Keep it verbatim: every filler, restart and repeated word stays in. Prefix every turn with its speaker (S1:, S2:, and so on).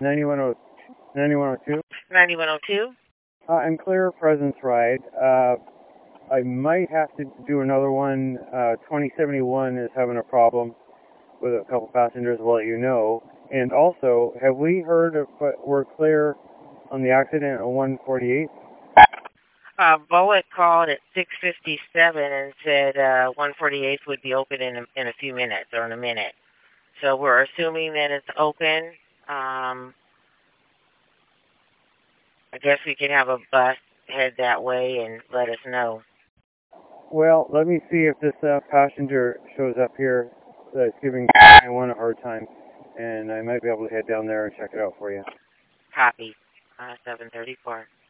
S1: ninety-one oh two?
S2: ninety-one oh two?
S1: Uh, I'm clear Presence Ride. Uh, I might have to do another one. Uh, twenty seventy-one is having a problem with a couple passengers. We'll let you know. And also, have we heard if uh, we're clear on the accident at one forty-eight?
S2: Uh, Bullet called at six fifty-seven and said uh, one forty-eight would be open in a, in a few minutes or in a minute. So we're assuming that it's open. Um, I guess we could have a bus head that way and let us know.
S1: Well, let me see if this uh, passenger shows up here that's giving one a hard time, and I might be able to head down there and check it out for you.
S2: Copy. Uh, seven thirty-four.